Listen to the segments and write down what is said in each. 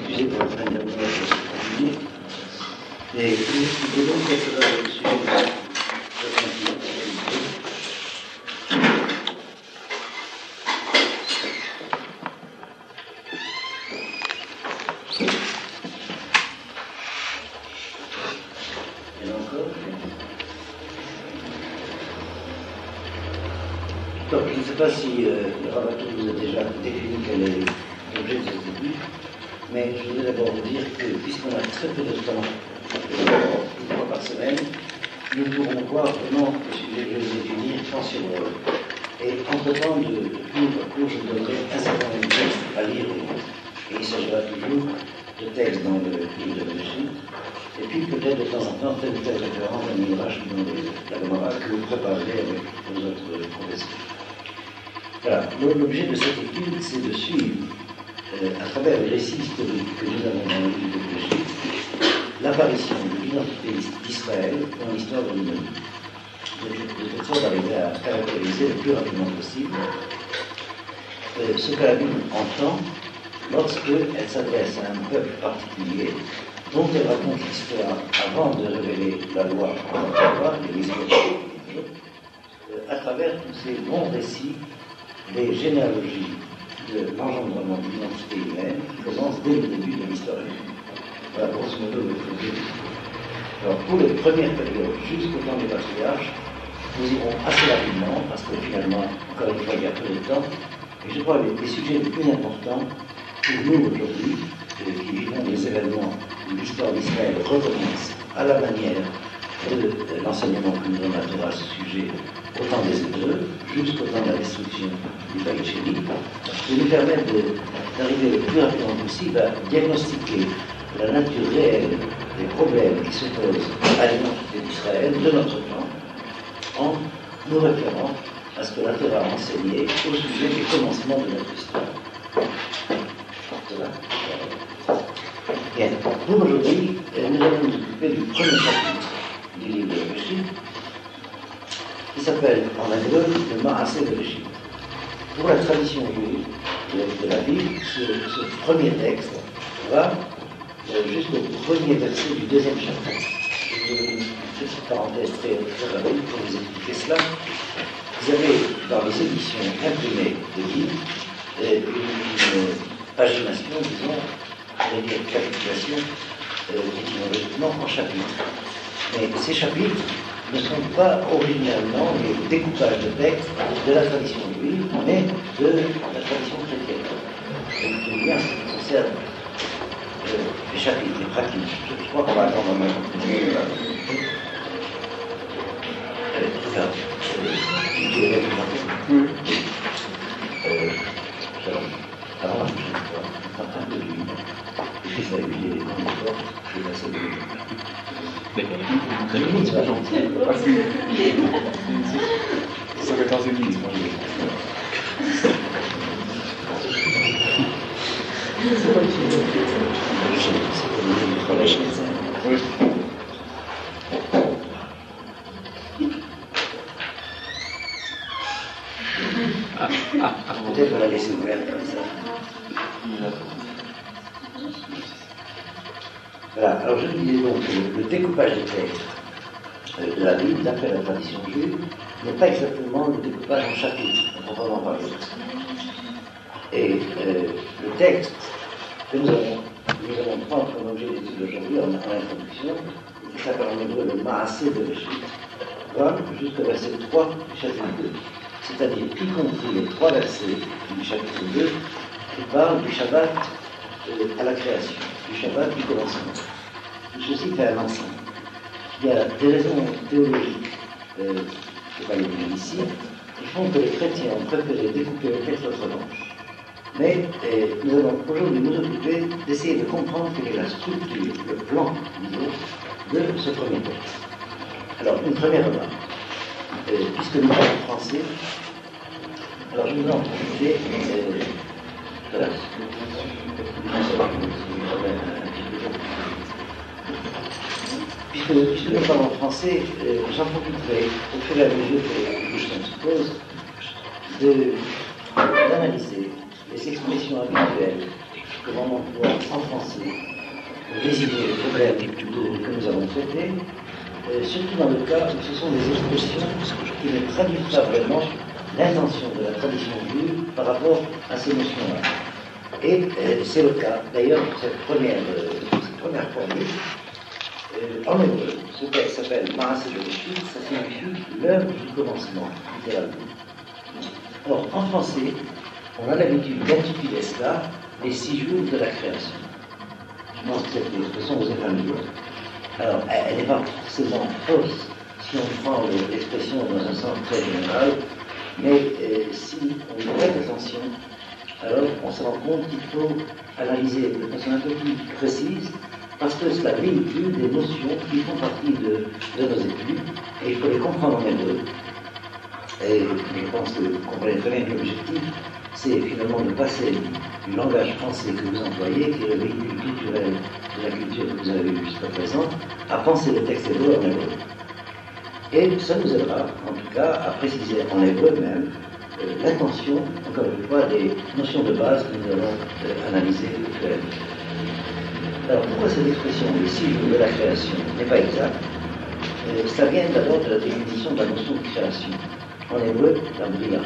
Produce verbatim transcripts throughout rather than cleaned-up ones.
m'excuser pour la fin de la minute. Et je vais donc être là le sujet de Et encore. Donc, je ne sais pas si euh, le Ravatou vous a déjà défini quel est l'objet de cette étude, mais je voudrais d'abord vous dire que, puisqu'on a très peu de temps, une fois par semaine, nous pourrons voir vraiment le sujet que je vais définir temps sur rôle. Et entre-temps, de, de cours à cours, je vous donnerai un certain nombre de textes à lire, et il s'agira toujours de textes dans le livre de l'Égypte, et puis peut-être de temps en temps, telle ou telle référence à Midrash dans la Gemara que vous préparerez avec vos autres professeurs. Voilà, l'objet de cette étude, c'est de suivre, euh, à travers les récits historiques que nous avons dans le livre de l'Égypte, l'apparition de l'identité d'Israël dans l'histoire de l'humanité. De toute sorte d'arriver à caractériser le plus rapidement possible euh, ce que la Bible entend lorsqu'elle s'adresse à un peuple particulier dont elle raconte l'histoire avant de révéler la loi en Torah et l'histoire euh, à travers tous ces longs récits des généalogies de l'engendrement de l'identité humaine qui commencent dès le début de l'histoire humaine. Voilà, grosso modo, le projet. Alors, pour les premières périodes, jusqu'au temps des patriarches, nous irons assez rapidement, parce que finalement, encore une fois, il y a peu de temps, et je crois que les, les sujets les plus importants pour nous aujourd'hui, euh, qui vivons des événements où l'histoire d'Israël recommence à la manière de, de l'enseignement que nous donne la Torah à ce sujet, au temps des Hébreux, jusqu'au temps de la destruction du Beit Sheni, de nous permettre de, d'arriver le plus rapidement possible à diagnostiquer la nature réelle des problèmes qui se posent à l'identité d'Israël de notre temps, en nous référant à ce que la Torah a enseigné au sujet des commencements de notre histoire. Voilà. Bien, pour aujourd'hui, nous allons nous occuper du premier chapitre du livre de l'Égypte, qui s'appelle en hébreu le Maaseh de l'Égypte. Pour la tradition juive de, de la Bible, ce, ce premier texte va jusqu'au premier verset du deuxième chapitre. Je vais une petite parenthèse très, très rapide pour vous expliquer cela. Vous avez dans les éditions imprimées de Bible une, une pagination, disons, une capitulation euh, étymologiquement en chapitres. Mais ces chapitres ne sont pas originalement les découpages de textes de la tradition juive, mais de la tradition chrétienne. Et le lien se concerne euh, les chapitres, les pratiques. Je, je crois qu'on va attendre un moment. Allez, regarde. Tu es là, tu m'entends ? Oui. Alors, je suis en train de lui. Et puis ça lui dit les temps d'abord, je vais passer de lui. D'accord. C'est pas gentil. Parce que ça va être un séminaire. C'est pas utile. C'est comme une relâche. Oui. Peut-être on la laisser ouverte comme ça. Voilà, alors je disais donc que le, le découpage des textes euh, de la Bible, d'après la tradition juive, n'est pas exactement le découpage en chapitres, on va en parler. Et euh, le texte que nous allons, nous allons prendre comme objet d'étude aujourd'hui en, en introduction, qui s'appelle en hébreu le Maaseh de l'Égypte, va jusqu'au verset trois du chapitre deux. C'est-à-dire y compris les trois versets du chapitre deux qui parlent du Shabbat euh, à la création, du Shabbat du commencement. Tout ceci fait un ensemble. Il y a des raisons théologiques, euh, je ne vais pas les dire ici, qui font que les chrétiens ont préféré découper le texte autrement. Mais euh, nous allons aujourd'hui nous occuper d'essayer de comprendre quelle est la structure, le plan, disons, de ce premier texte. Alors, une première remarque. Euh, puisque nous parlons français, alors je vous en profiter. Euh, voilà. Puisque, puisque nous parlons français, euh, j'en profiterai au fur et à mesure que les questions se posent de, d'analyser les expressions habituelles comment on pourra en français désigner le problème que nous avons traité, euh, surtout dans le cas où ce sont des expressions qui ne traduisent pas vraiment l'intention de la tradition juive par rapport à ces notions-là. Et euh, c'est le cas, d'ailleurs, de cette première, euh, cette première formule. Euh, en hébreu, ce texte s'appelle Maaseh Bereshit, ça signifie l'œuvre du commencement, littéralement. Or, en français, on a l'habitude d'intituler cela les six jours de la création. Je pense que cette expression vous est familière. Alors, elle n'est pas forcément fausse si on prend l'expression dans un sens très général, mais euh, si on y prête attention, alors on se rend compte qu'il faut analyser de façon un peu plus précise, parce que cela véhicule des notions qui font partie de, de nos études, et il faut les comprendre en hébreu. Et je pense que vous comprenez très bien que l'objectif, c'est finalement de passer du langage français que vous employez, qui est le véhicule culturel de la culture que vous avez vue jusqu'à présent, à penser le texte hébreu en hébreu. Et ça nous aidera, en tout cas, à préciser en hébreu même euh, l'intention, encore une fois, des notions de base que nous allons euh, analyser actuellement. Alors, pourquoi cette expression, les six jours de la création, n'est pas exacte? euh, Ça vient d'abord de la définition de la notion de création. En hébreu, la bria.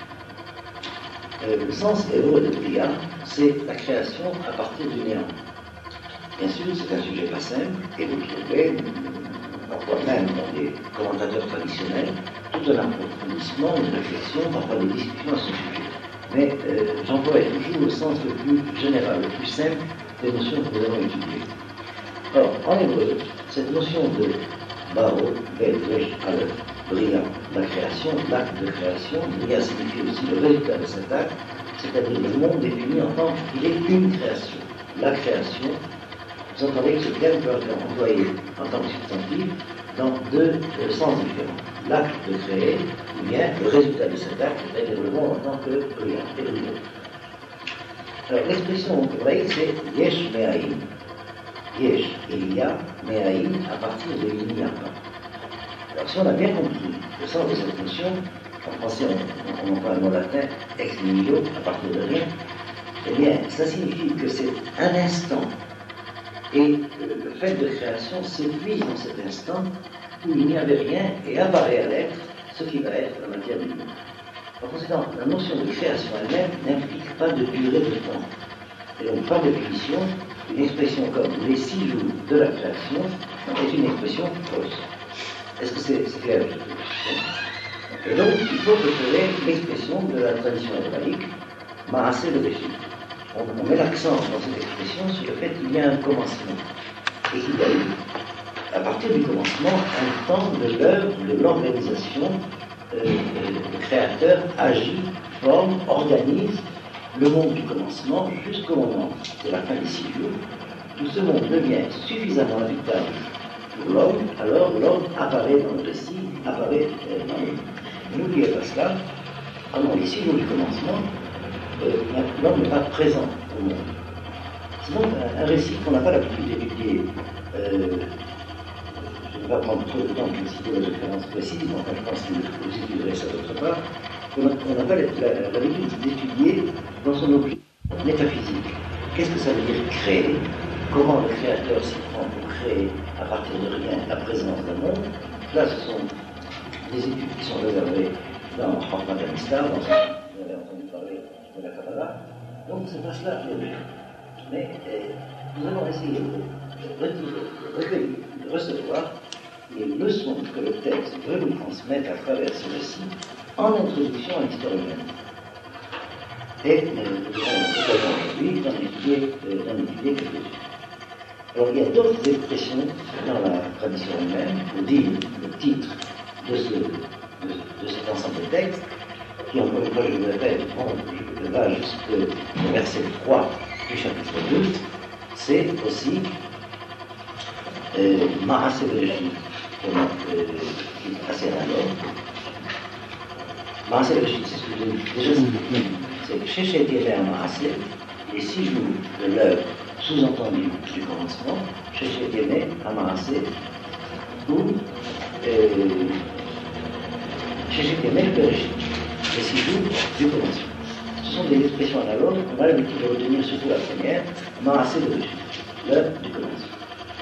Euh, le sens hébreu de bria, c'est la création à partir du néant. Bien sûr, c'est un sujet pas simple, et vous trouvez, parfois même dans des commentateurs traditionnels, tout un approfondissement, une réflexion, parfois des discussions à ce sujet. Mais euh, j'emploie toujours le sens le plus général, le plus simple des notions que nous allons étudier. Or, en hébreu, cette notion de Baro, Bet, Resh, Aleph, Bria, la création, l'acte de création, Bria signifie aussi le résultat de cet acte, c'est-à-dire le monde défini en tant qu'il est une création. La création, vous entendez que ce terme peut être employé en tant que substantif dans deux euh, sens différents. L'acte de créer, ou bien le résultat de cet acte, c'est-à-dire le monde en tant que Bria et Bria. Alors, l'expression hébraïque, c'est Yesh Me'aim. Yesh, il y a, Me'aim, à partir de il n'y a pas. Alors, si on a bien compris le sens de cette notion, en français, on, on emploie un mot latin, ex nihilo, à partir de rien, eh bien, ça signifie que c'est un instant. Et le fait de création s'épuise dans cet instant où il n'y avait rien et apparaît à l'être ce qui va être la matière du monde. Par conséquent, la notion de création elle-même n'implique pas de durée de temps. Et donc, par définition, une expression comme les six jours de la création est une expression fausse. Est-ce que c'est, c'est clair? Et donc, il faut préférer l'expression de la tradition hébraïque, Maaseh Bereshit. On, on met l'accent dans cette expression sur le fait qu'il y a un commencement. Et qu'il y a eu, à partir du commencement, un temps de l'œuvre, de l'organisation. Euh, le créateur agit, forme, organise le monde du commencement jusqu'au moment de la fin des six jours, où ce monde devient suffisamment habitable pour l'homme, alors l'homme apparaît dans le récit, apparaît euh, dans le monde. N'oubliez pas cela, pendant les six jours du commencement, euh, l'homme n'est pas présent au monde. C'est donc un, un récit qu'on n'a pas l'habitude d'étudier. Euh, je ne vais pas prendre trop de temps pour citer les références précises, mais enfin, je pense que vous étudierez ça d'autre part. On n'a pas l'habitude d'étudier dans son objet métaphysique. Qu'est-ce que ça veut dire créer? Comment le créateur s'y prend pour créer à partir de rien la présence d'un monde? Là, ce sont des études qui sont réservées dans Afghanistan, dans ce vous avez entendu parler de la Kabbalah. Donc, c'est pas cela l'objet. Mais eh, nous allons essayer de recueillir, de recevoir les leçons que le texte veut nous transmettre à travers ce récit en introduction à l'histoire humaine. Et nous allons aujourd'hui d'en étudier, d'en étudier quelques-unes. Alors il y a d'autres expressions dans la tradition humaine, pour dire le titre de, ce, de, de cet ensemble de textes, qui encore une fois je vous répète, on va jusqu'au verset trois du chapitre deux, c'est aussi euh, Maaseh Bereshit, qui est assez analogue. Maaseh Bereshit, c'est ce que j'ai déjà dit. C'est Shechet Yemer Maaseh, les six jours de l'œuvre sous-entendu du commencement, Shechet Yemer Maaseh, ou Shechet Yemer Bereshit, les six jours du commencement. Ce ce sont des expressions analogues. On a l'habitude de retenir surtout la première, Maaseh Bereshit, l'œuvre du commencement.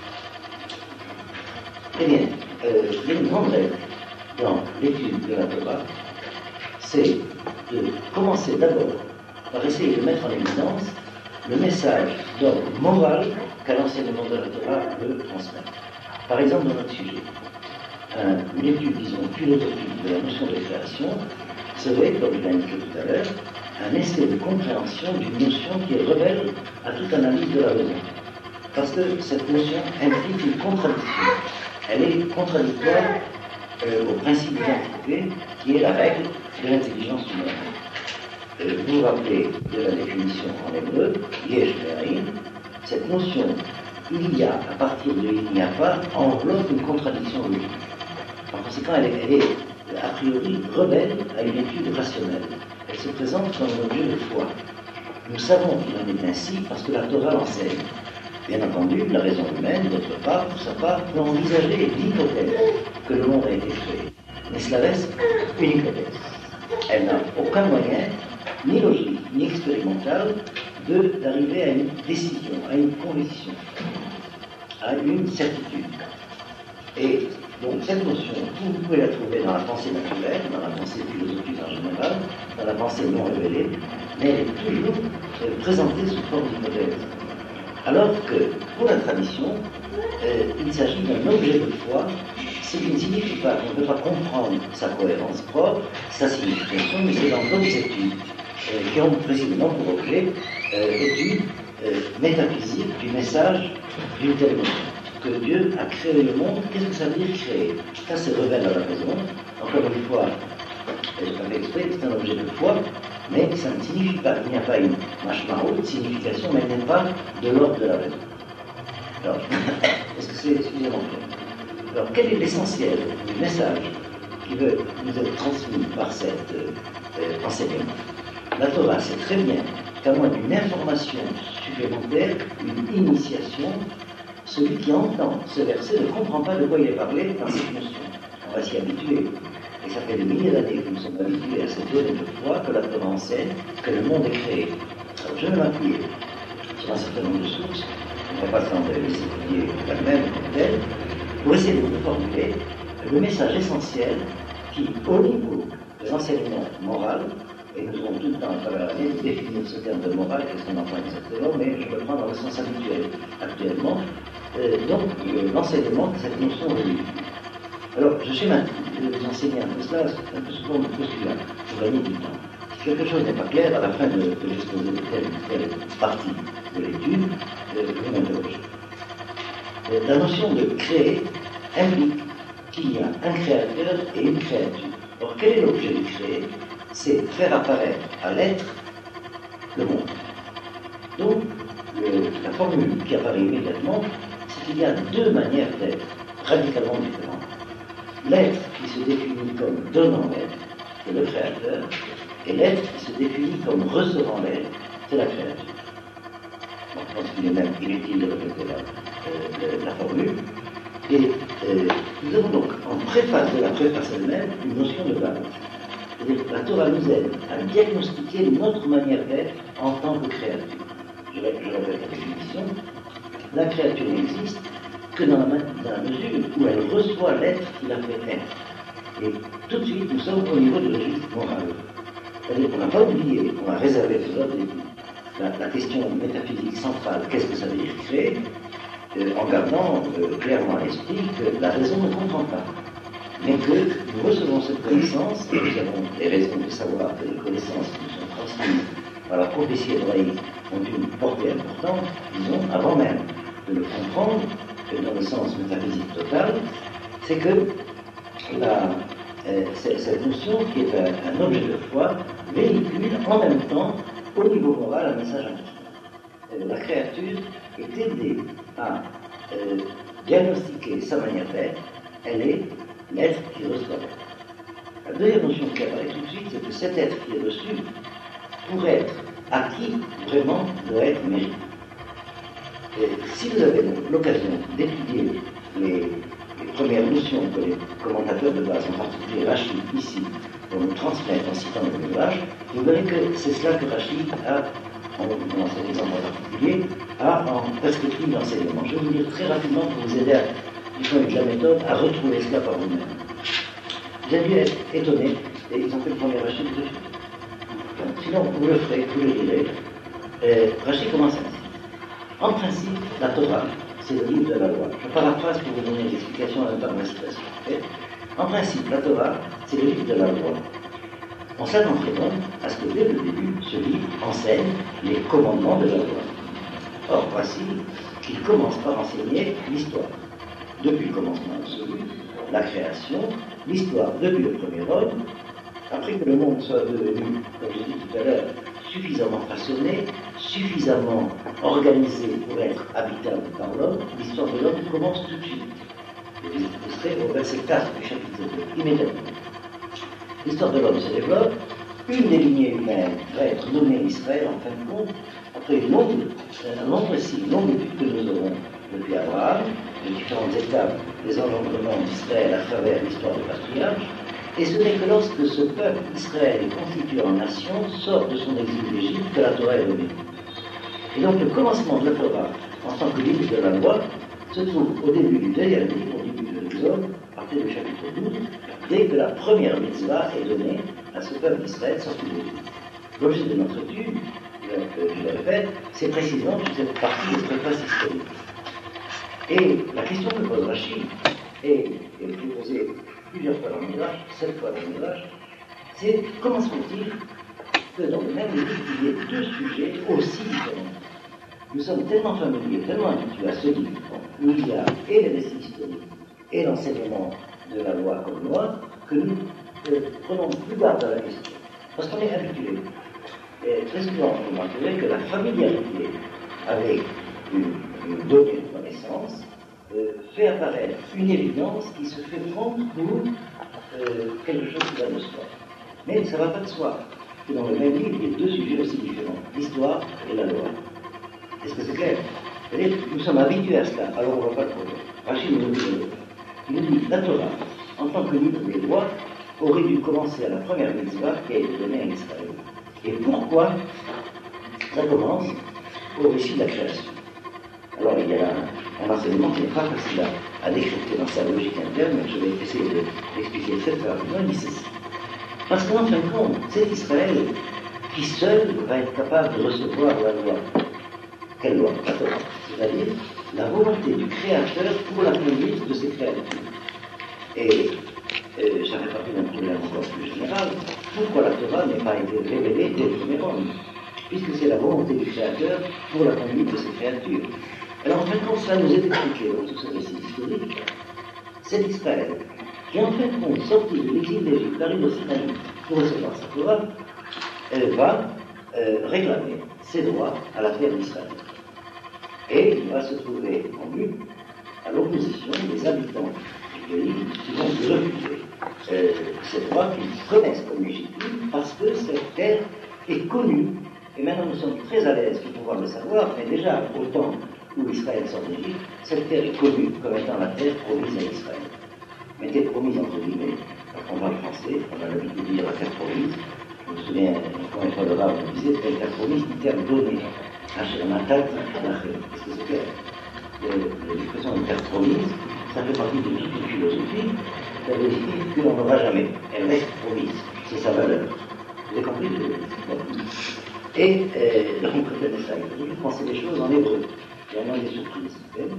Eh bien, euh, il y a une grande règle dans l'étude de la Torah, c'est de commencer d'abord par essayer de mettre en évidence le message d'ordre moral qu'à l'enseignement de la Torah veut transmettre. Par exemple, dans notre sujet, un, une étude, disons, philosophique de la notion de création serait, comme je l'ai indiqué tout à l'heure, un essai de compréhension d'une notion qui est rebelle à toute analyse de la raison. Parce que cette notion implique une contradiction. Elle est contradictoire euh, au principe d'identité qui est la règle de l'intelligence humaine. Euh, vous vous rappelez de la définition en hébreu, Yesh Ve'ain, cette notion il y a, à partir de il n'y a pas, enveloppe une contradiction logique. Par conséquent, elle est, elle est a priori rebelle à une étude rationnelle. Elle se présente comme un objet de foi. Nous savons qu'il en est ainsi parce que la Torah l'enseigne. Bien entendu, la raison humaine, d'autre part, pour sa part, peut envisager l'hypothèse que le monde a été créé. Mais cela reste une hypothèse. Elle n'a aucun moyen, ni logique, ni expérimental, de, d'arriver à une décision, à une conviction, à une certitude. Et donc cette notion, vous pouvez la trouver dans la pensée naturelle, dans la pensée philosophique en général, dans la pensée non révélée, mais elle est toujours euh, présentée sous forme d'hypothèse. Alors que, pour la tradition, euh, il s'agit d'un objet de foi, ce qui ne signifie pas qu'on ne peut pas comprendre sa cohérence propre, sa signification, mais c'est dans d'autres études euh, qui ont précisément pour objet euh, études euh, métaphysiques du message d'une telle notion. Que Dieu a créé le monde, qu'est-ce que ça veut dire créer? Ça, c'est rebelle à la raison. Encore une fois, je l'avais exprès, c'est un objet de foi, mais ça ne signifie pas qu'il n'y a pas une mashmaout, une signification, mais elle n'est pas de l'ordre de la raison. Alors, est-ce que c'est suffisamment clair? Alors, quel est l'essentiel du message qui veut nous être transmis par cet euh, enseignement? La Torah sait très bien qu'à moins d'une information supplémentaire, une initiation, celui qui entend ce verset ne comprend pas de quoi il est parlé dans cette notion. On va s'y habituer. Et ça fait des milliers d'années que nous sommes habitués à cette donnée de foi que la Torah enseigne que le monde est créé. Alors je vais m'appuyer sur un certain nombre de sources, on ne va pas le temps de les étudier elles-mêmes comme telles, pour essayer de formuler le message essentiel qui, au niveau des enseignements moraux, et nous aurons tout le temps à travers l'année de définir ce terme de morale, qu'est-ce qu'on entend exactement, mais je le prends dans le sens habituel actuellement. Euh, donc, euh, l'enseignement de cette notion religieuse. Alors, je schématise, je vais vous enseigner un peu cela, un peu souvent le postulat, pour gagner du temps. Si quelque chose n'est pas clair, à la fin de, de l'exposé de telle ou telle partie de l'étude, euh, vous m'interrogez. Euh, la notion de créer implique qu'il y a un créateur et une créature. Or, quel est l'objet du créer? C'est faire apparaître à l'être le monde. Donc, le, la formule qui apparaît immédiatement, c'est qu'il y a deux manières d'être radicalement différentes. L'être qui se définit comme donnant l'être, c'est le créateur, et l'être qui se définit comme recevant l'être, c'est la créature. Bon, je pense qu'il est même inutile de répéter la, euh, la formule. Et euh, nous avons donc, en préface de la préface elle-même, une notion de base. C'est-à-dire que la Torah nous aide à diagnostiquer notre manière d'être en tant que créature. Je, je répète la définition. La créature n'existe que dans la, dans la mesure où elle reçoit l'être qui l'a fait être. Et tout de suite, nous sommes au niveau de logique morale. C'est-à-dire qu'on n'a pas oublié, on a réservé ce autre début, la, la question métaphysique centrale, qu'est-ce que ça veut dire créer, euh, en gardant euh, clairement à l'esprit que la raison ne comprend pas. Mais que nous recevons cette connaissance, et nous avons des raisons de savoir que les connaissances qui nous sont transmises par la prophétie hébraïque ont une portée importante, disons, avant même de le comprendre, dans le sens métaphysique total, c'est que la, euh, cette notion, qui est un, un objet de foi, véhicule en même temps, au niveau moral, un message important. Euh, la créature est aidée à euh, diagnostiquer sa manière d'être, elle est l'être qui reçoit l'être. La deuxième notion qui apparaît tout de suite, c'est que cet être qui est reçu, pour être acquis, vraiment, doit être mérité. Et si vous avez donc l'occasion d'étudier les, les premières notions que les commentateurs de base, en particulier Rachid ici, pour nous transmettre en citant le Midrash, vous verrez que c'est cela que Rachid a, dans cet exemple en particulier, a en perspective d'enseignement. Je vais vous dire très rapidement pour vous aider à utiliser la méthode à retrouver cela par vous-même. Vous avez dû être étonné, et ils ont fait le premier Rachid de suite. Sinon, vous le ferez, vous le direz. Euh, Rachid commence ainsi. En principe, la Torah, c'est le livre de la loi. Je paraphrase pour vous donner l'explication à la citation. Okay? En principe, la Torah, c'est le livre de la loi. On s'attendrait donc à ce que dès le début, ce livre enseigne les commandements de la loi. Or, voici qu'il commence par enseigner l'histoire. Depuis le commencement absolu, la création, l'histoire depuis le premier homme, après que le monde soit devenu, comme j'ai dit tout à l'heure, suffisamment façonné, suffisamment organisé pour être habitable par l'homme, l'histoire de l'homme commence tout de suite. Vous serez au verset quatre du chapitre deux, immédiatement. L'histoire de l'homme se développe, une des lignées humaines va être nommée Israël en fin de compte, après une longue, un long récit, une longue étude que nous aurons depuis Abraham, les différentes étapes des engendrements d'Israël à travers l'histoire des patriarches. Et ce n'est que lorsque ce peuple Israël est constitué en nation, sort de son exil d'Égypte, que la Torah est donnée. Et donc le commencement de la Torah, en tant que livre de la loi, se trouve au début du deuxième livre, au début de l'Exode, à partir du chapitre douze, dès que la première mitzvah est donnée à ce peuple d'Israël sorti d'Égypte. L'objet de notre étude, je le répète, c'est précisément toute cette partie de préface historique. Et la question que pose Rachid, et je l'ai posée plusieurs fois dans le Midrash, sept fois dans le Midrash, c'est comment se fait-il que dans le même livre, il y ait deux sujets aussi différents. Nous sommes tellement familiers, tellement habitués à ce livre, où il y a et les récits historiques, et l'enseignement de la loi comme loi, que nous euh, prenons plus garde à la question. Parce qu'on est habitué. Et très souvent, vous remarquerez que la familiarité avec une, une donnée de connaissance euh, fait apparaître une évidence qui se fait prendre pour euh, quelque chose qui va de soi. Mais ça ne va pas de soi que dans le même livre, il y a deux sujets aussi différents, l'histoire et la loi. Est-ce que c'est clair? C'est-à-dire que nous sommes habitués à cela, alors on ne voit pas le problème. Rachid nous dit, il nous dit, la Torah, en tant que livre des lois, aurait dû commencer à la première mitzvah qui a été donnée à Israël. Et pourquoi ça commence au récit de la création? Alors il y a un, un enseignement qui n'est pas facile à, à décrypter dans sa logique interne, mais je vais essayer d'expliquer de, très rapidement. Il dit ceci. Parce qu'en fin de compte, c'est Israël qui seul va être capable de recevoir la loi. Quelle loi? La Torah. C'est-à-dire la volonté du Créateur pour la conduite de ses créatures. Et euh, ça fait partie d'un problème encore plus général. Pourquoi la Torah n'est pas été révélée dès le premier homme? Puisque c'est la volonté du Créateur pour la conduite de ses créatures. Alors en fin de compte, cela nous est expliqué dans tout ce récit historique. C'est Israël qui en fin de compte, sorti de l'exil d'Égypte, arrive au Sinaï pour recevoir sa Torah, elle va euh, réclamer ses droits à la terre d'Israël. Et il va se trouver en but à l'opposition des habitants du pays qui vont lui refuser euh, ces droits qu'ils connaissent comme légitimes parce que cette terre est connue. Et maintenant nous sommes très à l'aise de pouvoir le savoir, mais déjà au temps où Israël sort d'Égypte, cette terre est connue comme étant la terre promise à Israël. Mettez promise entre guillemets, quand on parle français, on a l'habitude de dire la terre promise. Je me souviens, quand une fois de là, on disait que la terre promise, une terre donnée. Qu'est-ce que c'est clair? L'expression de terre promise, ça fait partie de toute une philosophie, ça veut dire que l'on n'aura jamais. Elle reste promise, c'est sa valeur. Vous avez compris? Et euh, donc, retenez ça, il faut toujours penser les choses en hébreu. Il y a moins des surprises.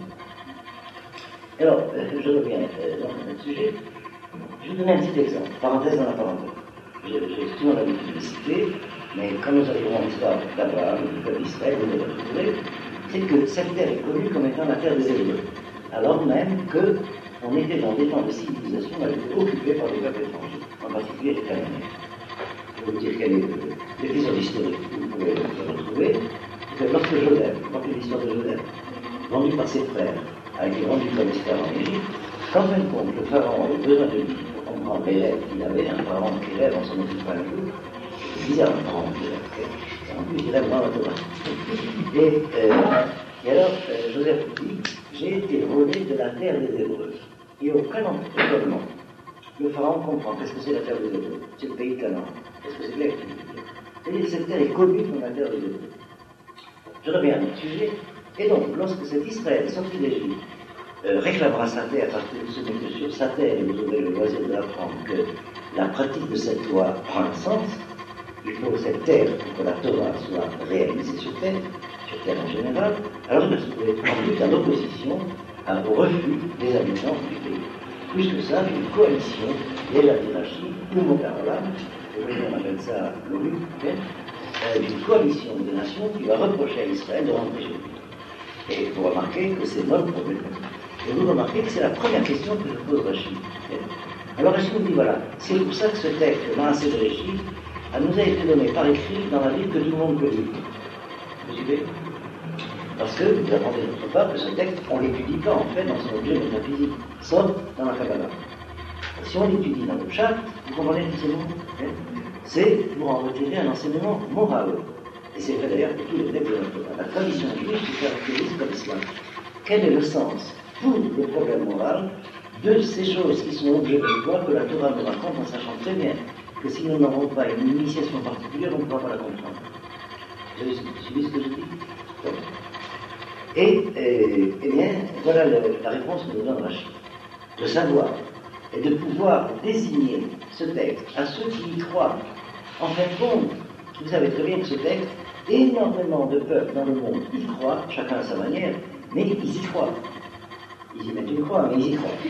Alors, euh, je reviens euh, dans notre sujet. Je vais vous donner un petit exemple, parenthèse dans la parenthèse. J'ai souvent l'habitude de le citer, mais quand nous arrivons à l'histoire d'Abraham, du peuple d'Israël, vous le retrouverez, c'est que cette terre est connue comme étant la terre des Hébreux, alors même qu'on était dans des temps de civilisation où elle était occupée par des peuples étrangers, en particulier les Cananéens. Je vais vous dire quel est l'épisode historique que vous pouvez le retrouver. C'est que lorsque Joseph, vous rappelez l'histoire de Joseph, vendu par ses frères, a été vendu comme esclave en Égypte, qu'en fin de compte, le pharaon avait besoin de lui pour comprendre les rêves qu'il avait, un pharaon qui rêve, on s'en occupe pas un peu. C'est bizarre, un pharaon qui rêve. En plus, il rêve dans la Torah. Et, euh, et alors, euh, Joseph dit, j'ai été volé de la terre des Hébreux. Et aucun étonnement le pharaon comprend qu'est-ce que c'est la terre des Hébreux, c'est le pays de Canaan. Est-ce que c'est clair? C'est-à-dire que cette terre est connue comme la terre des Hébreux. Je reviens à notre sujet. Et donc, lorsque cet Israël sorti d'Égypte euh, réclamera sa terre, parce que ce n'est que sur sa terre, et vous aurez le loisir de l'apprendre, que la pratique de cette loi prend un sens, il faut cette terre pour que la Torah soit réalisée sur terre, sur terre en général, alors il va se trouver en lutte en opposition à, au refus des habitants du pays. Plus que ça, une coalition et la hiérarchie, ou Mokarolam, on appelle ça l'ONU, d'une coalition de nations qui va reprocher à Israël de rentrer chez lui. Et vous remarquez que c'est notre problème. Et vous remarquez que c'est la première question que je pose à Rachid. Alors Rachid nous dit, voilà, c'est pour ça que ce texte, le Maaseh Bereshit, nous a été donné par écrit dans la Bible que tout le monde peut lire. Vous suivez? Parce que vous apprenez d'autre part que ce texte, on ne l'étudie pas en fait dans son objet métaphysique, sauf dans la Kabbalah. Si on l'étudie dans le Pshat, vous comprenez tous ces mots, hein, c'est pour en retirer un enseignement moral. Et c'est vrai d'ailleurs pour tous les textes de la Torah. La tradition juive se caractérise comme cela. Quel est le sens pour le problème moral de ces choses qui sont objets de loi que la Torah nous raconte en sachant très bien que si nous n'avons pas une initiation particulière, on ne pourra pas la comprendre. Vous avez suivi ce que je dis? Donc. Et, euh, eh bien, voilà le, la réponse que nous donne Rachid. De savoir et de pouvoir désigner ce texte à ceux qui y croient. En fin de compte, vous savez très bien que ce texte, énormément de peuples dans le monde y croient, chacun à sa manière, mais ils y croient. Ils y mettent une croix, mais ils y croient.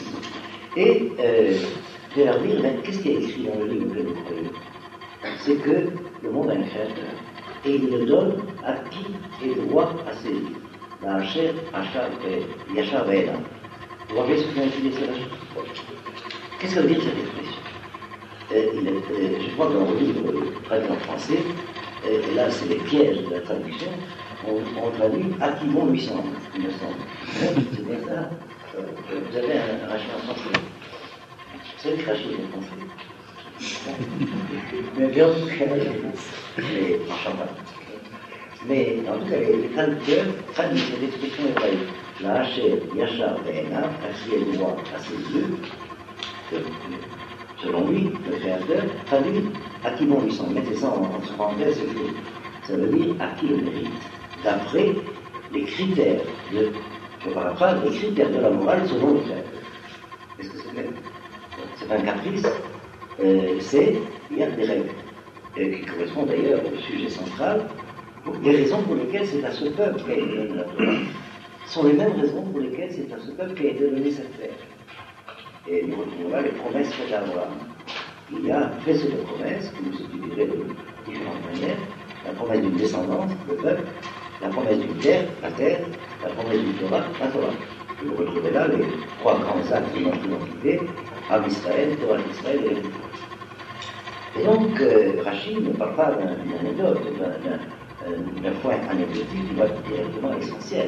Et euh, de leur dire, ben, qu'est-ce qui est écrit dans le livre que nous croyons? C'est que le monde a un créateur. Et il le donne à qui est droit à ses livres. La Hacher, Yachar Ve'ela. Vous voyez ce que vient utiliser la chose? Qu'est-ce que veut dire cette expression? euh, il est, euh, Je crois que dans le livre traduit en français, euh, et là c'est les pièges de la traduction, on, on traduit à qui bon lui semble, il me semble. C'est bien ça. Euh, vous avez un, un Rachid en français. Vous savez que Rachid est français. Mais bien sûr, mais en champagne. Mais en tout cas, les traducteurs traduisent cette expression hébraïque. La Hacher, Yachar Ve'ena, à qui est droit à ses yeux, que, selon lui, le créateur, traduit à qui bon lui semble. Mettez ça en, entre parenthèses, ça veut dire à qui le mérite, d'après les critères de, je paraphrase, les critères de la morale selon le créateur. Qu'est-ce que c'est clair? C'est pas un caprice, euh, c'est, il y a des règles, euh, qui correspondent d'ailleurs au sujet central. Les raisons pour lesquelles c'est à ce peuple qu'a été donnée la Torah sont les mêmes raisons pour lesquelles c'est à ce peuple qu'a été donnée cette terre. Et nous retrouvons là les promesses faites à Abraham. Il y a fait cette promesse, que vous étudierez de différentes manières, la promesse d'une descendance, le peuple, la promesse d'une terre, la terre, la promesse d'une Torah, la Torah. Vous retrouvez là les trois grands actes de notre identité, Am Israël, Torah d'Israël et l'Église. Et donc, euh, Rachid ne parle pas d'une anecdote, d'un d'un point anecdotique qui va être directement essentiel.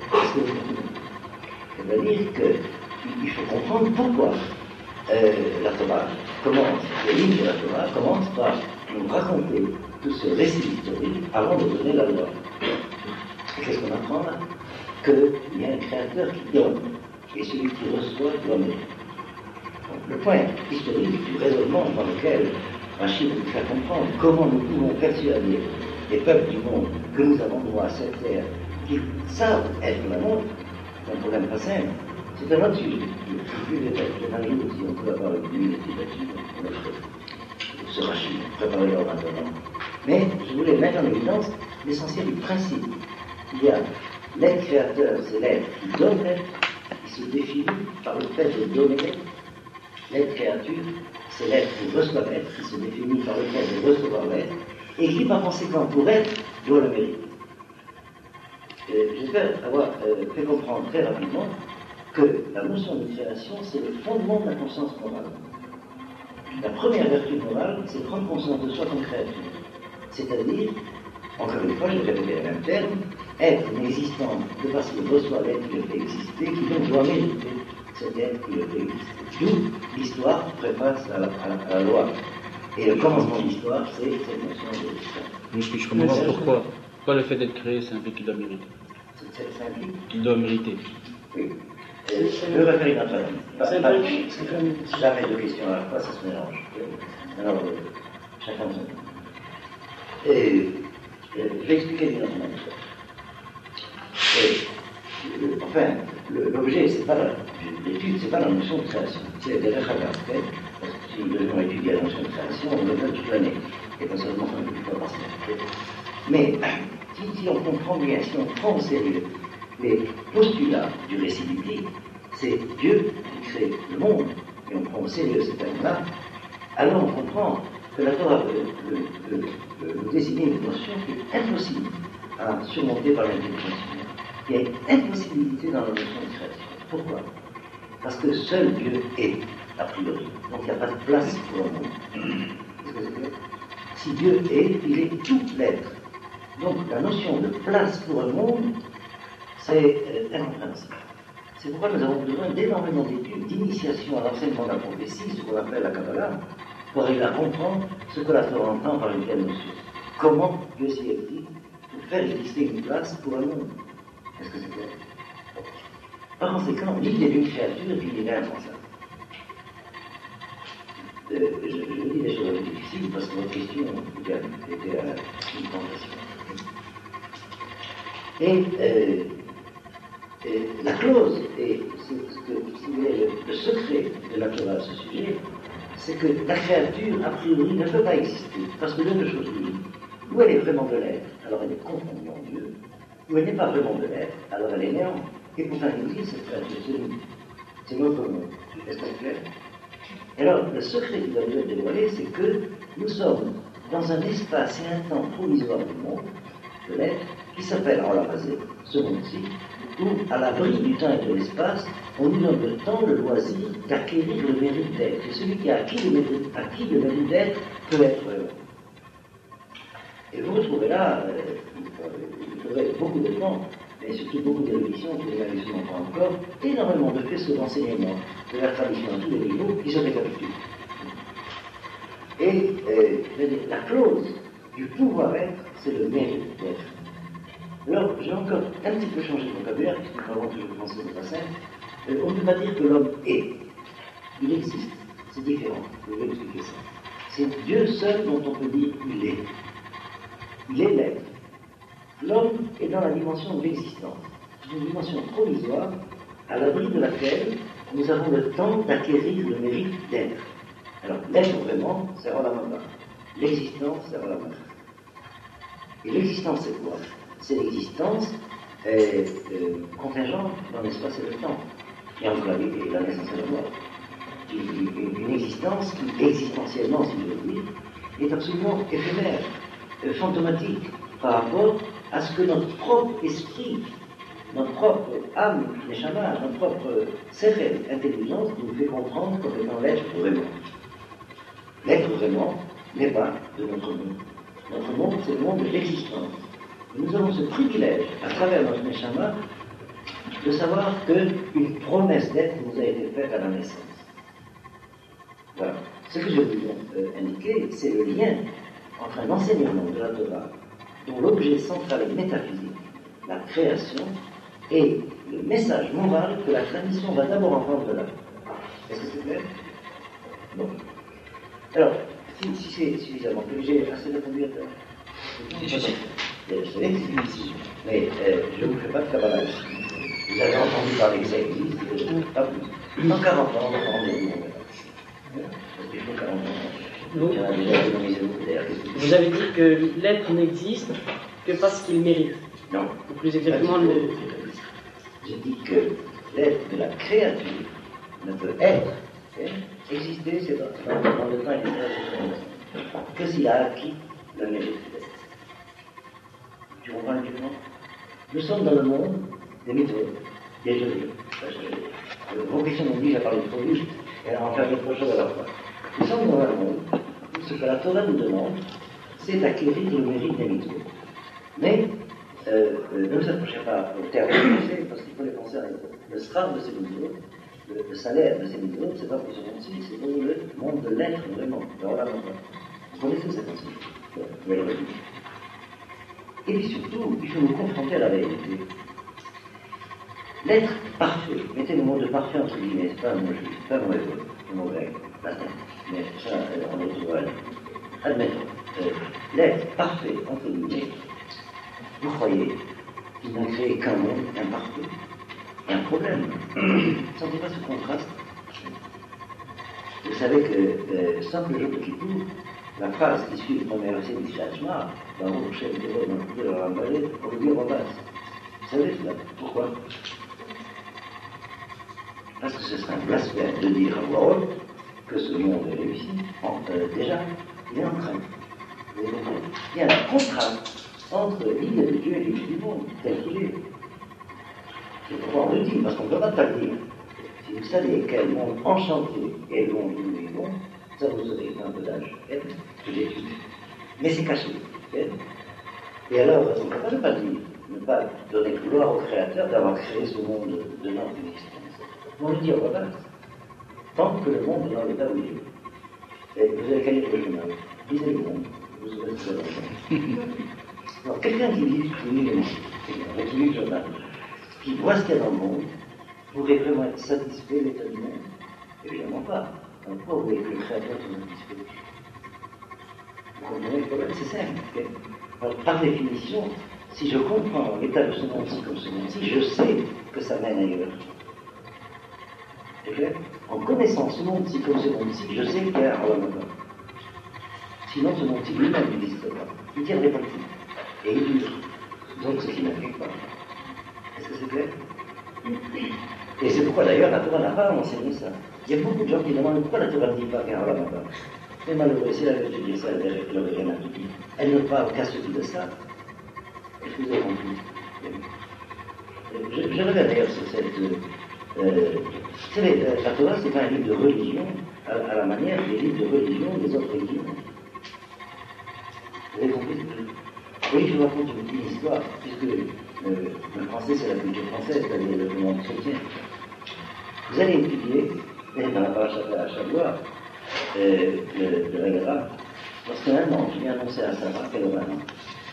C'est-à-dire qu'il faut comprendre pourquoi euh, la Torah commence, le livre de la Torah commence par nous raconter tout ce récit historique avant de donner la loi. Et qu'est-ce qu'on apprend là? Qu'il y a un créateur qui donne, et celui qui reçoit doit mériter. Donc le point historique du raisonnement dans lequel Rachid nous fait comprendre comment nous pouvons persuader les peuples du monde que nous avons droit à cette terre, qui savent être la nôtre, c'est un problème pas simple. C'est un autre sujet. Plus de textes, un jour, si on peut avoir une nuit là-dessus, on se Rachid, préparer leur maintenant. Mais je voulais mettre en évidence l'essentiel du principe. Il y a l'être créateur, c'est l'être qui donne l'être, qui se définit par le fait de donner l'être. L'être créature, c'est l'être qui reçoit l'être, qui se définit par le fait de recevoir l'être, et qui, par conséquent, pour être, doit le mériter. Euh, J'espère avoir euh, fait comprendre très rapidement que la notion de création, c'est le fondement de la conscience morale. La première vertu morale, c'est prendre conscience de soi comme créature. C'est-à-dire, encore une fois, je vais répéter le même terme, être une existence de parce qu'il reçoit l'être qui le fait exister, qui donc doit mériter cet être qui le fait exister. D'où l'histoire préface à la, à, la, à la loi. Et le commencement de l'histoire, c'est cette notion de l'histoire. Mais je ne comprends pas pourquoi. Pourquoi le fait d'être créé, c'est implique qu'il doit mériter? C'est implique Qu'il doit mériter. Oui. Euh, je vais refaire une autre année. C'est Pas- vrai, c'est comme... Jamais deux questions à la fois, ça se mélange. Alors, euh, chacun son tour. Et, euh, je vais expliquer d'une autre manière. Et, euh, enfin, le- l'objet, c'est pas la, l'étude, c'est pas la notion de création. C'est déjà très bien fait, parce que si nous devions étudier la notion de création, on le fait toute l'année, et pas seulement une fois par semaine. Mais si, si on comprend bien, si on prend au sérieux les postulats du récit biblique, c'est Dieu qui crée le monde, et on prend au sérieux ces termes-là, alors on comprend que la Torah veut nous désigner une notion qui est impossible à surmonter par l'intelligence humaine. Il y a une impossibilité dans la notion de création. Pourquoi? Parce que seul Dieu est, a priori. Donc il n'y a pas de place pour le monde. Si Dieu est, il est tout l'être. Donc la notion de place pour un monde, c'est euh, incompréhensible. C'est pourquoi nous avons besoin d'énormément d'études, d'initiation à l'enseignement de la prophétie, ce qu'on appelle la Kabbalah, pour arriver à comprendre ce que la Torah entend par une telle notion. Comment Dieu s'y est dit pour faire exister une place pour un monde. Est-ce que c'est clair? Par conséquent, l'idée d'une créature est une idée impensable. Euh, je, je vous dis des choses un peu difficiles parce que votre question était à une tentation. Et, euh, et la clause, et ce que, si vous voulez, le, le secret de la Torah à ce sujet, c'est que la créature, a priori, ne peut pas exister. Parce que deux choses lui disent. Ou elle est vraiment de l'être, alors elle est confondue en Dieu. Ou elle n'est pas vraiment de l'être, alors elle est néant. Et pourtant, il dit, cette créature, c'est nous. C'est notre monde. Est-ce que c'est clair? Et alors, le secret qui va nous être dévoilé, c'est que nous sommes dans un espace et un temps provisoire du monde, de l'être, qui s'appelle en basé, ce monde-ci, où, à l'abri du temps et de l'espace, on nous donne le temps, le loisir d'acquérir le mérite d'être. Et celui qui a acquis le mérite, acquis le mérite d'être peut être heureux. Et vous retrouvez là, euh, il faudrait beaucoup de temps, mais surtout beaucoup d'érudition, que vous n'avez souvent pas encore, énormément de faisceaux d'enseignement de la tradition à tous les niveaux qui se récapitulent. Et euh, la clause du pouvoir-être, c'est le mérite d'être. Alors, j'ai encore un petit peu changé de vocabulaire, puisque nous avons toujours pensé au passage. Euh, on ne peut pas dire que l'homme est. Il existe. C'est différent. Je vais expliquer ça. C'est Dieu seul dont on peut dire qu'il est. Il est l'être. L'homme est dans la dimension de l'existence. C'est une dimension provisoire à l'abri de laquelle nous avons le temps d'acquérir le mérite d'être. Alors, l'être vraiment, c'est Rolamamba. L'existence, c'est Rolamamba. Et l'existence, c'est quoi? C'est l'existence euh, euh, contingente dans l'espace et le temps. Et entre la vie et la naissance et la mort. Une, une, une existence qui, existentiellement, si je veux dire, est absolument éphémère, euh, fantomatique, par rapport à ce que notre propre esprit, notre propre âme, neshama, notre propre sérène, intelligence, nous fait comprendre comme étant l'être vraiment. L'être vraiment n'est pas de notre monde. Notre monde, c'est le monde de l'existence. Nous avons ce privilège, à travers notre neshama, de savoir qu'une promesse d'être nous a été faite à la naissance. Voilà. Ce que je voulais euh, indiquer, c'est le lien entre un enseignement de la Torah, dont l'objet central est métaphysique, la création, et le message moral que la tradition va d'abord entendre de là. Est-ce que c'est clair? Bon. Alors, si, si c'est suffisamment clair, j'ai assez répondu à ça. Je sais que c'est difficile, mais euh, je ne vous fais pas de Kabbalah ici. Vous avez entendu parler que ça existe, euh, pas plus. Dans quarante ans, on va prendre les mots. Parce qu'il faut quarante ans. Vous, Il y en a déjà économisé beaucoup d'ailleurs. vous avez dit que l'être n'existe que parce qu'il mérite. Non. Ou plus exactement, le... J'ai dit que l'être de la créature ne peut être, hein, exister, c'est dans, dans le temps et l'espace, que s'il a acquis le mérite d'être. Tu comprends le différent? Nous sommes dans le monde des méthodes, des jeux. Vos questions m'ont dit, j'ai parlé trop vite, et on va en faire quelque chose à la fois. Nous sommes dans un monde où ce que la Torah nous demande, c'est d'acquérir le mérite des méthodes. Mais, euh, euh, ne vous approchez pas au terme français, parce qu'il faut les penser à le straf de ces méthodes, le, le salaire de ces méthodes, c'est pas pour ce monde-ci, c'est pour le monde de l'être vraiment, de Roland Montand. Vous connaissez cette pensée? Vous pouvez le redire. Et puis surtout, il faut nous confronter à la réalité. L'être parfait, mettez le mot de parfait entre guillemets, c'est pas un mot juif, pas un mot hébreu, un mot grec, latin, mais ça, on le trouve. Admettons, euh, l'être parfait entre guillemets, vous croyez qu'il n'a créé qu'un monde imparfait? Il y a un problème. Sentez pas ce contraste? Vous savez que, euh, sans le jour de Kippour, la phrase qui suit le premier verset du Shachma, dans le chef de l'eau, dans le Rambalé, on le dit en base. Vous savez cela? Pourquoi? Parce que ce serait un blasphème de dire à voix haute que ce monde est réussi. En, euh, déjà, il est en train. Il y a un contraste entre l'idée de Dieu et l'idée du monde, tel qu'il est. C'est pourquoi on le dit, parce qu'on ne peut pas pas le dire. Si vous savez quel monde enchanté est le monde où nous vivons, ça vous aurez un peu d'âge, que j'étudie. Mais c'est caché. Et alors, on ne peut pas ne pas le dire, ne pas donner gloire au Créateur d'avoir créé ce monde de notre existence. On le dit au repas. Tant que le monde est dans l'état où il est. Et vous avez qu'à lire le journal. Lisez le monde. Vous aurez ce que alors, quelqu'un qui lit, qui lit le monde, qui lit le journal, qui voit ce qu'il y a dans le monde, pourrait vraiment être satisfait de l'état du monde? Évidemment pas. Alors, pourquoi vous voulez que le Créateur soit satisfait? Vous comprenez le problème? C'est simple. Okay? Alors, par définition, si je comprends l'état de ce monde-ci comme ce monde-ci, je sais que ça mène ailleurs. C'est clair? En connaissant ce monde-ci comme ce monde-ci, je sais qu'il y a un problème. Sinon, ce monde-ci lui-même n'existe pas. Il ne tiendrait pas le coup. Et il dure. Donc, ce qui n'applique pas. Est-ce que c'est clair? Et c'est pourquoi d'ailleurs la Torah n'a pas enseigné ça. Il y a beaucoup de gens qui demandent pourquoi la Torah ne dit pas qu'il y a un problème. Mais malheureusement, si elle avait dit ça, elle n'aurait rien à dire. Elle ne parle qu'à ce de ça. Est-ce que vous avez compris? Je, je reviens d'ailleurs sur cette. Euh, vous savez, la Torah, ce n'est pas un livre de religion à, à la manière des livres de religion des autres religions. Vous avez compris? Oui, je vous raconte une petite histoire, puisque euh, le français, c'est la culture française, c'est-à-dire le monde chrétien. Vous allez étudier, dans la paracha à Shavuot, euh, le, le Regara, lorsqu'un ange vient annoncer à Sarah qu'elle aura un enfant.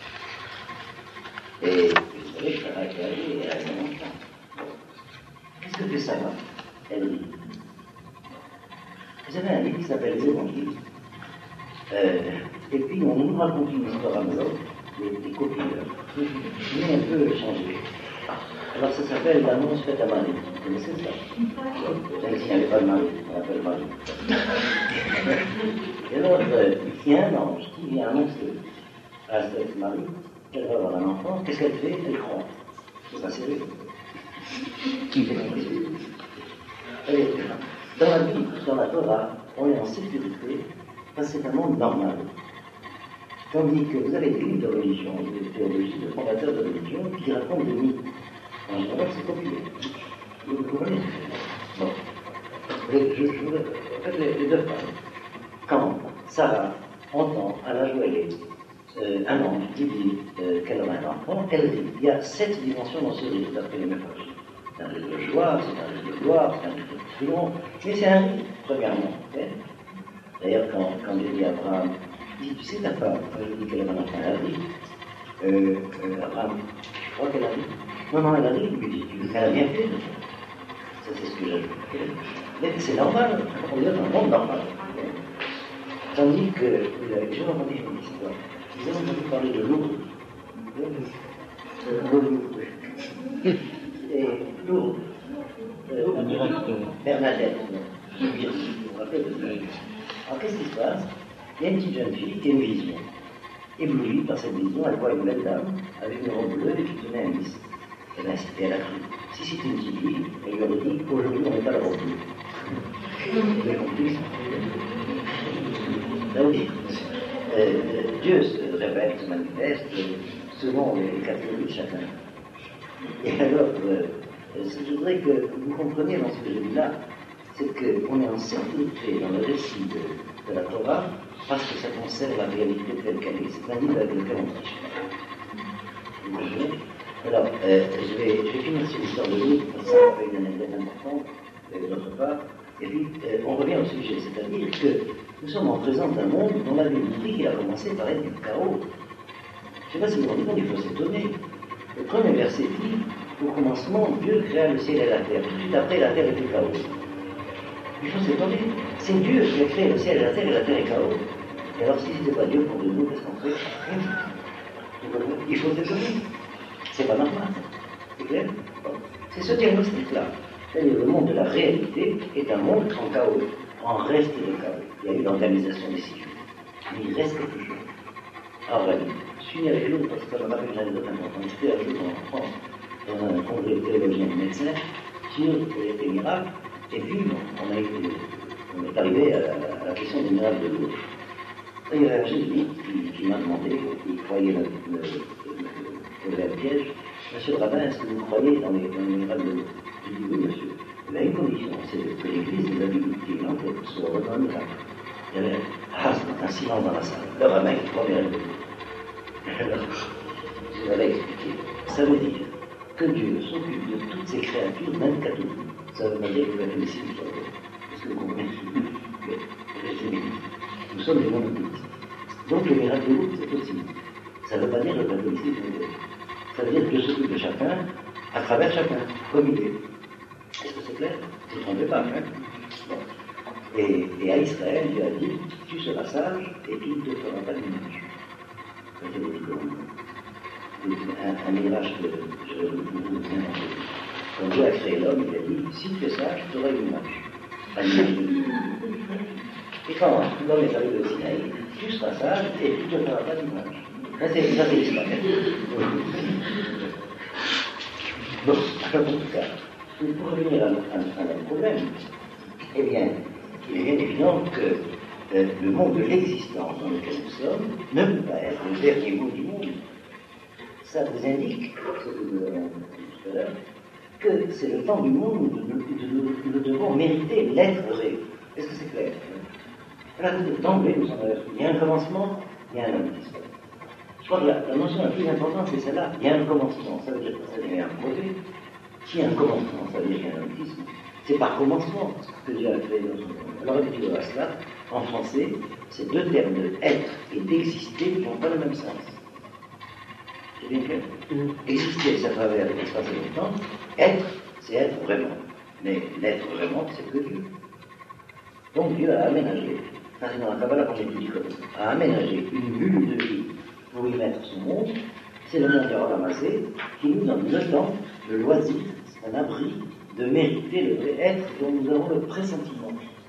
Et vous savez, Sarah est âgée et elle a un enfant. Qu'est-ce que fait Sarah? Elle rit. Vous avez un livre qui s'appelle Les Évangiles. Euh, et puis on nous raconte une histoire à l'autre, des, des copieurs, mais un peu changé. Alors ça s'appelle l'annonce faite à Marie. Vous connaissez ça? Même s'il n'y avait pas de Marie, on l'appelle Marie. Et alors, euh, il y a un ange qui vient annoncer à cette Marie qu'elle va avoir un enfant. Qu'est-ce qu'elle fait? Elle croit. C'est pas sérieux. Dans la Bible, dans la Torah, on est en sécurité parce que c'est un monde normal. Tandis que vous avez des livres de religion, de théologie, de fondateurs de religion qui racontent des mythes. En général, c'est compliqué. Vous comprenez? Bon. Je, je, je voudrais faire les, les deux phrases. Quand Sarah entend à la joie euh, un ange qui dit euh, qu'elle aura un enfant, elle rit. Il y a sept dimensions dans ce rire, d'après les méthodes. C'est un rire de joie, c'est un rire de gloire, c'est un rire de triomphe, mais c'est un rire, premièrement. Okay? D'ailleurs, quand, quand Dieu dit à Abraham, il dit, tu sais ta femme, quand je dis qu'elle a un enfant, elle a ri. Euh, euh, Abraham, je crois qu'elle a ri. Non, non, elle a ri, lui dit, tu veux qu'elle a bien fait. Ça, c'est ce que j'ajoute. Mais c'est normal, on est dans un monde normal. Tandis que, je vais vous raconter une histoire. Vous avez entendu parler de Lourdes. Lourdes. Et Lourdes. Euh, Bernadette. Je vous rappelle de ça. Alors, qu'est-ce qui se passe? Il y a une petite jeune fille qui a une vision. Éblouie par cette vision, elle voit une belle dame avec une robe bleue et qui tenait un lys. Elle a incité, elle a cru. Si c'était une petite fille, elle lui aurait dit aujourd'hui on n'est pas la robe bleue. Vous avez compris? Là oui. Euh, Dieu se révèle, se manifeste selon les catégories de chacun. Et alors, euh, je voudrais que vous compreniez dans ce que j'ai dit là, c'est qu'on est en sécurité dans le récit de, de la Torah parce que ça conserve la réalité telle qu'elle est. C'est un livre avec lequel on triche. Vous imaginez? Alors, euh, je, vais, je vais finir sur l'histoire de Luc, parce que ça fait une anecdote importante de notre part. Et puis, euh, on revient au sujet, c'est-à-dire que nous sommes en présence d'un monde dont la Bible dit qu'il a commencé par être du chaos. Je ne sais pas si vous vous rendez compte, il faut s'étonner. Le premier verset dit Au commencement, Dieu créa le ciel et la terre. Tout de suite après, la terre était chaos. Il faut s'étonner. C'est Dieu qui a créé le ciel et la terre, et la terre est chaos. Et alors, si ce n'était pas Dieu pour de nous, qu'est-ce qu'on fait? Il faut s'étonner. C'est pas normal. C'est clair? Bon. C'est ce diagnostic-là. C'est-à-dire le monde de la réalité est un monde en chaos, en reste de chaos. Il y a eu l'organisation des cycles. Mais il reste quelque chose. Alors, je suis avec l'autre parce que ça m'a rappelé une anecdote importante. J'étais un jour en France, dans un congrès de théologiens et de médecins, sur les miracles, et puis on, a été, on est arrivé à la, à la question des miracles de l'eau. Il y avait un jésuite qui, qui m'a demandé, il croyait le, le, le, le, le piège, Monsieur le rabbin, est-ce que vous croyez dans les, dans les miracles de l'eau? Je dis oui, monsieur. Il y a une condition, c'est que l'Église nous a dit qu'il en quelque soit dans un miracle. Il y avait un silence dans la salle. Le rabbin qui croit miracle de l'eau. Alors, je vous avais expliqué. Ça veut dire que Dieu s'occupe de toutes ces créatures, même catholiques. Ça veut pas dire que la catholicisme soit vrai. Parce que vous comprenez que nous sommes des monothéistes. Donc le miracle de l'eau, c'est possible. Ça ne veut pas dire que le catholicisme est vrai. Ça veut dire que Dieu s'occupe de chacun, à travers chacun, comme il est. Est-ce que c'est clair? Vous ne trompez pas, hein? Bon. Et, et à Israël, Dieu a dit, tu seras sage et tu ne te feras pas d'image. Ça c'est le un, un mirage que je vais vous dire. Quand Dieu a créé l'homme, il a dit, si tu es sage, tu auras une image. Pas une image de Dieu. Et quand l'homme est arrivé au Sinaï, tu seras sage et tu ne te feras pas d'image. Ça c'est l'histoire. Bon, alors en tout cas, pour revenir à, à, à notre problème, eh bien, il est bien évident que euh, le monde de l'existence dans lequel nous sommes ne peut pas être le dernier mot du monde. Ça vous indique, ce que nous avons dit tout à l'heure, que c'est le temps du monde où nous, nous devons mériter l'être vrai. Est-ce que c'est clair? Là, d'emblée, nous sommes avertis. Il y a un commencement, il y a un aboutissement. Je crois que la, la notion la plus importante, c'est celle-là. Il y a un commencement, ça veut dire que ça veut dire un projet. S'il y a un commencement, ça veut dire qu'il y a un aboutissement. C'est par commencement que Dieu a créé notre monde. Alors, étudiez cela, en français, ces deux termes de être et d'exister n'ont pas le même sens. C'est bien clair? Mm. Exister, c'est à travers l'espace et le temps. Être, c'est être vraiment. Mais l'être vraiment, c'est que Dieu. Donc Dieu a aménagé, ça c'est dans la Kabbalah qu'on étudie comme ça, a aménagé une bulle de vie pour y mettre son monde. C'est le monde ramassé qui nous donne le temps, le loisir, c'est un abri de mériter le vrai être dont nous avons le pressentiment.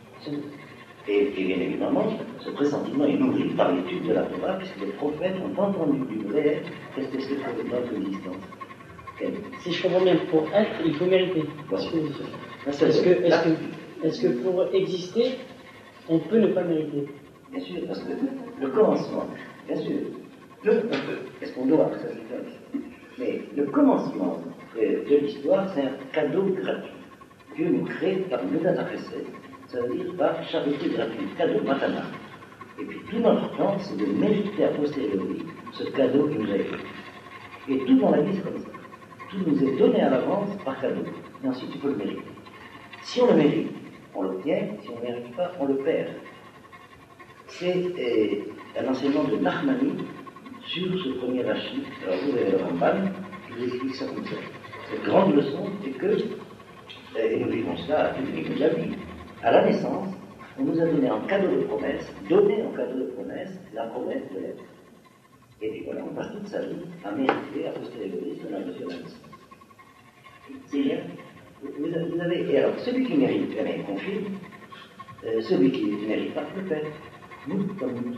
Et, et bien évidemment, ce pressentiment est nourri par l'étude de la Torah, puisque les prophètes ont entendu du vrai être, qu'est-ce que c'est que notre existence. Okay. Si je comprends bien, pour être, il faut mériter. Parce que, est-ce que, est-ce que, est-ce que pour exister, on peut ne pas mériter? Bien sûr, parce que le commencement, bien sûr, le, on peut, est-ce qu'on doit, ça c'est clair. Mais le commencement de l'histoire, c'est un cadeau gratuit. Dieu nous crée par le Datafessé, ça veut dire par charité gratuite, cadeau matana. Et puis tout notre temps, c'est de mériter à posteriori ce cadeau qui nous a été fait. Et tout dans la vie, c'est comme ça. Tout nous est donné à l'avance par cadeau. Et ensuite, tu peux le mériter. Si on le mérite, on l'obtient. Si on ne le mérite pas, on le perd. C'est euh, un enseignement de Nachmani sur ce premier rachis. Alors vous avez le Ramban qui vous explique ça comme ça. Cette grande leçon, c'est que, euh, et nous vivons cela à tous les niveaux de la vie, à la naissance, on nous a donné en cadeau de promesse, donné en cadeau de promesse, la promesse de l'être. Et puis voilà, on passe toute sa vie à mériter, à posteriori, ce qu'on a reçu à la naissance. C'est bien. Vous avez, et alors, celui qui mérite, eh bien, il confirme, euh, celui qui ne mérite pas, le perd. Nous, comme nous.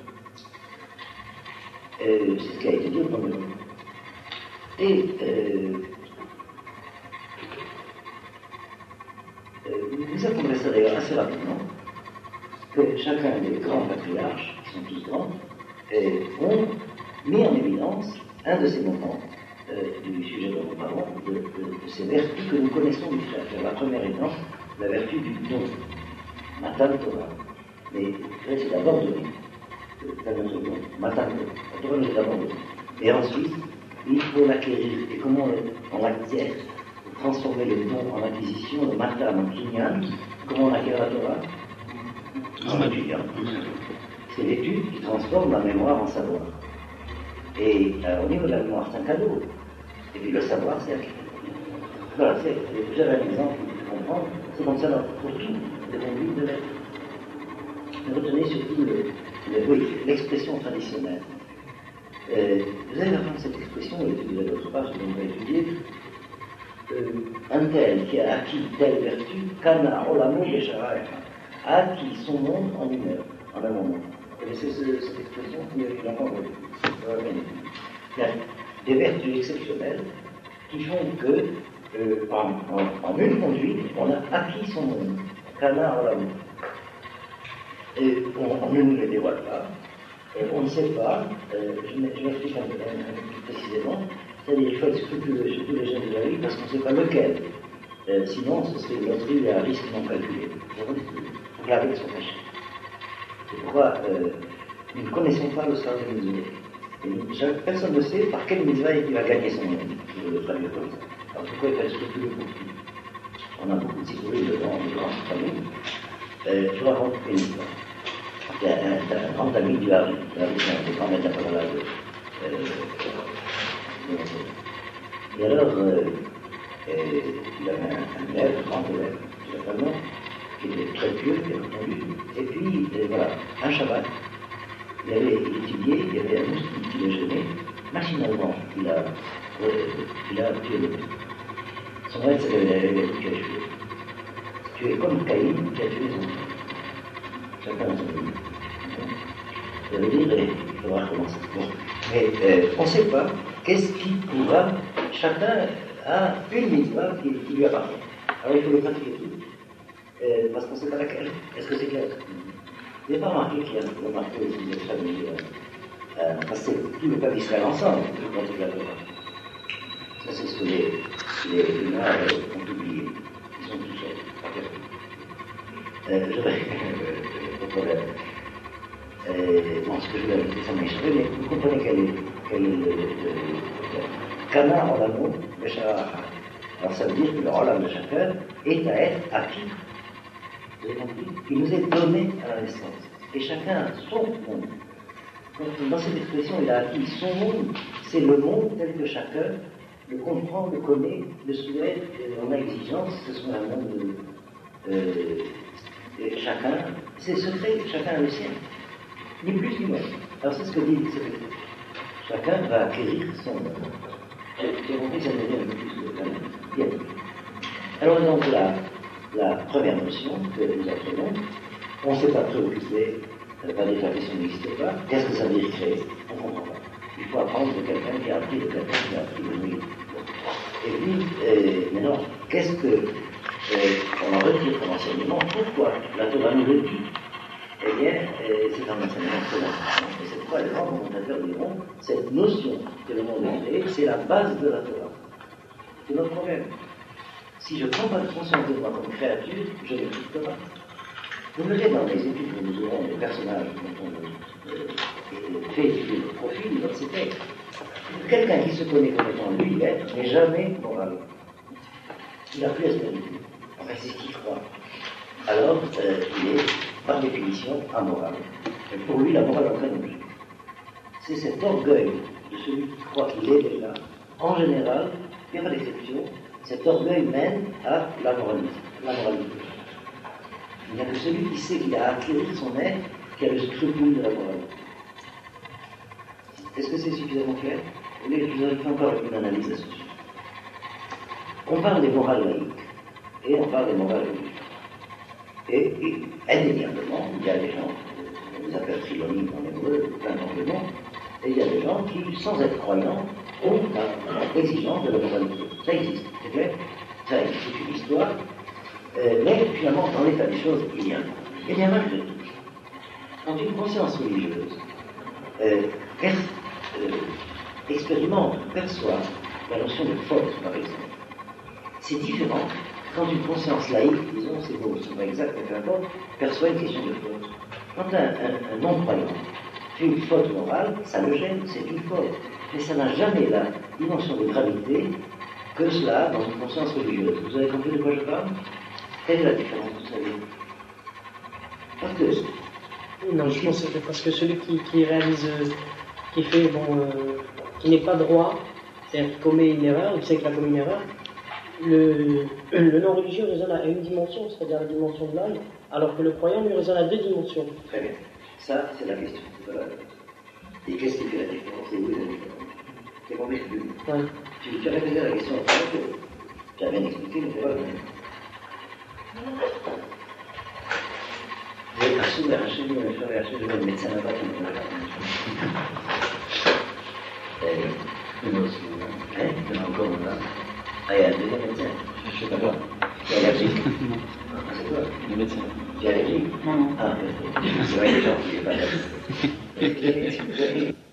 Euh, c'est ce qui a été dit au premier moment. Et, euh, euh, vous apprendrez assez rapidement que chacun des grands patriarches, qui sont tous grands, euh, ont mis en évidence un de ces moments euh, du sujet dont nous parlons, de, de, de ces vertus que nous connaissons du Créateur. La première étant la vertu du don, Matan Torah. Mais c'est d'abord donné, c'est notre don, Matan Torah. La Torah nous est d'abord donnée. Et ensuite, il faut l'acquérir. Et comment on l'acquiert? Pour transformer le don en acquisition, le Matan en Kinyan. Comment on acquiert la Torah? En étudiant. C'est l'étude qui transforme la mémoire en savoir. Et euh, au niveau de la mémoire, c'est un cadeau. Et puis le savoir, c'est acquis. Voilà, vous avez un exemple pour comprendre, c'est comme ça pour tout les conduites de l'être. Retenez surtout le, le, oui, l'expression traditionnelle. Euh, vous allez apprendre cette expression, et vous avez d'autre part, je vais étudier. Euh, un tel qui a acquis telle vertu, kana olamo beshara, a acquis son monde en une heure, en un moment. Vous connaissez ce, cette expression qui est encore il y a des vertus exceptionnelles qui font que, euh, en, en, en une conduite, on a acquis son monde. Kana olamo. Et on, on ne nous les dévoile pas. Et on ne sait pas, euh, je m'explique un peu, un peu plus précisément, c'est-à-dire qu'il faut être scrupuleux sur tous les jeunes de la vie parce qu'on ne sait pas lequel. Euh, sinon, ce serait une loterie à risque non calculé. Donc la règle sont cachées. C'est pourquoi euh, nous ne connaissons pas le sort de mitzvah. Et nous, personne ne sait par quel mitzvah il va gagner son monde. Je le traduire comme ça. Alors pourquoi il faut être scrupuleux pour tout? On a beaucoup de psychologie devant les grands familles. Euh, je vous raconte une histoire. Il y a un, un grand ami du Harry, un grand maître d'appareillage. Et alors, euh, euh, il avait un, un élève, un grand élève, naturellement, qui était très pieux, bien entendu. Et puis, euh, voilà, un Shabbat, il avait étudié, il y avait un moustique qui déjeunait. Machinalement, il a, euh, il a tué le moustique. Son maître s'appelait tu as tué. Tu es comme Caïn qui a tué son frère. Chacun a son vie. Ça veut dire, il faudra recommencer. Bon. Mais euh, on ne sait pas qu'est-ce qui pourra. Chacun a une mitzvah qui, qui lui appartient. Alors il faut le pratiquer tout. Euh, parce qu'on ne sait pas laquelle. Est-ce que c'est clair? Vous n'avez pas remarqué qu'il y a remarqué aussi des familles. Euh, euh, parce que tout le peuple d'Israël ensemble, tout le pratique la Torah. Ça, c'est ce que les, les humains ont oublié. Ils sont tous seuls. Euh, je vais. Pas de problème. Euh, bon, ce que je voulais dire, ça m'a échappé, mais vous comprenez quel est, quel est le, le, le Kana en l'amour de Shara. Alors ça veut dire que le Olam de chacun est à être acquis. Vous avez compris? Il nous est donné à la naissance. Et chacun a son monde. Donc, dans cette expression, il a acquis son monde. C'est le monde tel que chacun le comprend, le connaît, le souhaite, en a exigence. Ce soit un monde de, euh, et chacun, c'est secret, chacun a le sien. Ni plus ni moins. Alors c'est ce que dit cette expression. Chacun va acquérir son monde. J'ai compris, ça devient un peu plus de bien. Alors donc la, la première notion que nous apprenons, on ne s'est pas préoccupé par des fois qui n'existent pas. Qu'est-ce que ça veut dire créer? On ne comprend pas. Il faut apprendre de quelqu'un qui a appris de quelqu'un qui a appris de nous. Et puis, euh, maintenant, qu'est-ce que euh, on en retire comme enseignement? Pourquoi la Torah nous le dit? Eh bien, euh, c'est un enseignement très important. Et c'est pourquoi les grands commentateurs diront cette notion que le monde est créé, c'est la base de la Torah. C'est notre problème. Si je ne prends pas de conscience de moi comme créature, je ne quitte pas. Vous verrez dans les études que nous aurons des personnages dont on euh, fait étudier le profil, c'est texte. Quelqu'un qui se connaît comme étant lui, l'être, n'est jamais moral. Il n'a plus à se manipuler. Enfin, c'est ce qu'il croit. Alors, euh, il est, par définition, amoral. Et pour lui, la morale entraîne objet. C'est cet orgueil de celui qui croit qu'il est déjà. En général, il n'y a pas d'exception, cet orgueil mène à la moralité. La moralité. Il n'y a que celui qui sait qu'il a acquis son être qui a le scrupule de la moralité. Est-ce que c'est suffisamment clair? Je vous ai fait encore une analyse à ce sujet. On parle des morales laïques et on parle des morales religieuses. Et, et indéniablement, il y a des gens, on les appelle trilomiques en hébreu, plein de noms, et il y a des gens qui, sans être croyants, ont l'exigence de la moralité. Ça existe, c'est clair? Ça existe, c'est une histoire. Euh, mais finalement, dans l'état des choses, il y a, il y a malgré tout. Quand une conscience religieuse euh, per, euh, expérimente, perçoit la notion de faute, par exemple, c'est différent quand une conscience laïque, disons, c'est beau, c'est pas exact, mais peu importe, perçoit une question de faute. Quand un, un, un non-croyant fait une faute morale, ça le gêne, c'est une faute. Mais ça n'a jamais la dimension de gravité que cela dans une conscience religieuse. Vous avez compris de quoi je parle? Quelle est la différence, vous savez? Parce que... Non, je pense que c'est parce que celui qui, qui réalise, euh, qui fait, bon, euh, qui n'est pas droit, c'est-à-dire qui commet une erreur, il sait qu'il a commis une erreur, le, le non-religieux raisonne à une dimension, c'est-à-dire la dimension de l'âme, alors que le croyant lui raisonne à deux dimensions. Très bien. Ça, c'est la question. Voilà. Et qu'est-ce qui fait la différence? Et où est la différence? C'est compris que ouais. Tu, tu as répété la question après que tu as bien expliqué, mais c'est pas bien. J'ai archi, archi, je vais archi, je vais le médecin là-bas qui me l'a dit. Une autre, hein? Il y en a encore un là. Ah, il y a un deuxième médecin. Je sais pas. Tu es allergique? Ah, c'est toi? Le médecin. Tu es allergique? Non, non. Ah, c'est vrai, les gens qui ne sont pas allergiques.